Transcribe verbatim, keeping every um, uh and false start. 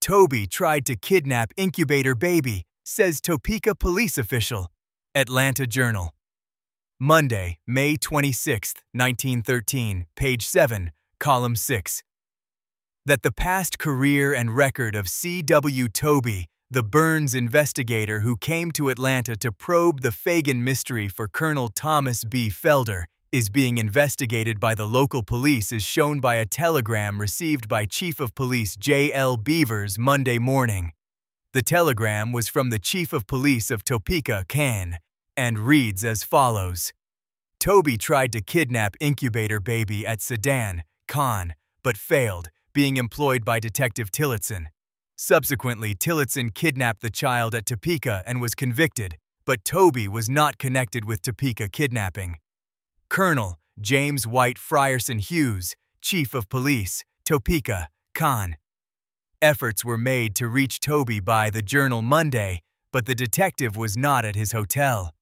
Toby tried to kidnap incubator baby, says Topeka police official. Atlanta Journal. Monday, May twenty-sixth, nineteen thirteen, page seven, column six. That the past career and record of C W Toby, the Burns investigator who came to Atlanta to probe the Fagan mystery for Colonel Thomas B. Felder, is being investigated by the local police is shown by a telegram received by Chief of Police J L Beavers Monday morning. The telegram was from the Chief of Police of Topeka, Can, and reads as follows. Toby tried to kidnap incubator baby at Sedan, Con, but failed, being employed by Detective Tillotson. Subsequently, Tillotson kidnapped the child at Topeka and was convicted, but Toby was not connected with Topeka kidnapping. Colonel James White Frierson Hughes, Chief of Police, Topeka, Con. Efforts were made to reach Toby by the Journal Monday, but the detective was not at his hotel.